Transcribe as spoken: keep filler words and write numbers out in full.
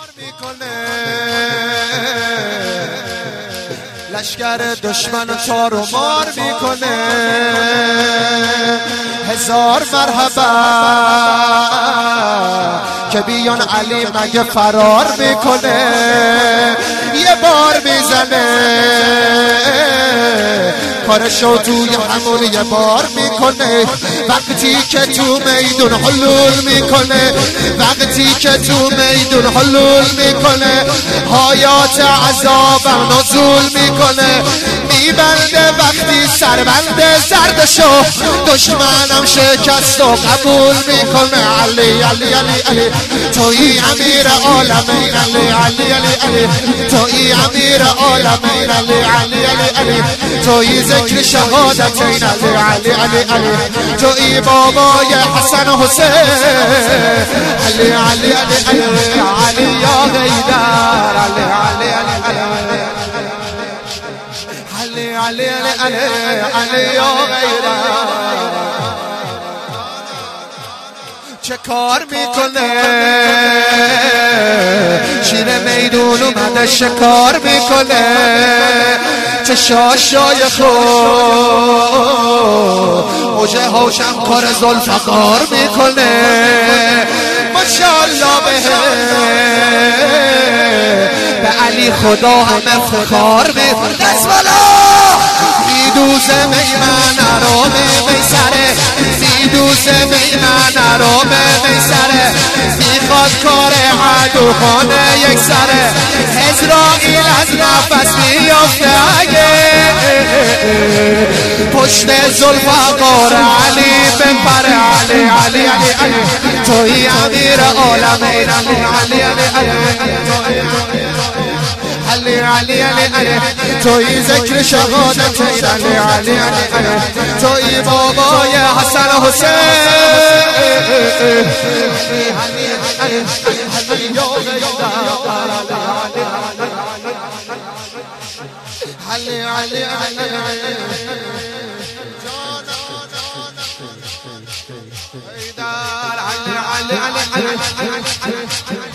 میکنه لشکر دشمن تار و مار میکنه هزار مرحبا که بیان علی مگه فرار میکنه یه بار میزنه کارشو توی همون یه بار میکنه وقتی که تو میدون حلول میکنه وقتی که تو میدون حلول میکنه حیات عذابم نزول میکنه میبنده وقتی سربنده زردشو دشمنم شکست و قبول میکنه علی علی علی علی توی امیر عالمین علی علی علی علی توی امیر عالمین علی علی علی علی توی ذکر شهادتین علی علی علی علی توی بابای حسن حسین علی علی علی علی علی یا غیدر علی علی علی علی علی علی علی علی یا غیدر چه کار میکنه شیر میدون اومده شکار میکنه چه شاشای خود موجه هاشم کار زلفقار میکنه ماشاءالله به به علی خدا همه فخار میکنه دست بالا میدوزه میمن رو میسره میدوزه میمن رو میسره میخواد کار عدو خانه یک سره اسرائیل از نفس میافته اگه پشت زلفقار علی بپره علی علی علی علی توی امیر عالمین علی علی علی علی علی علی علی توی ذکر شهادتین علی علی علی علی توی بابای حسن حسین علی علی علی علی علی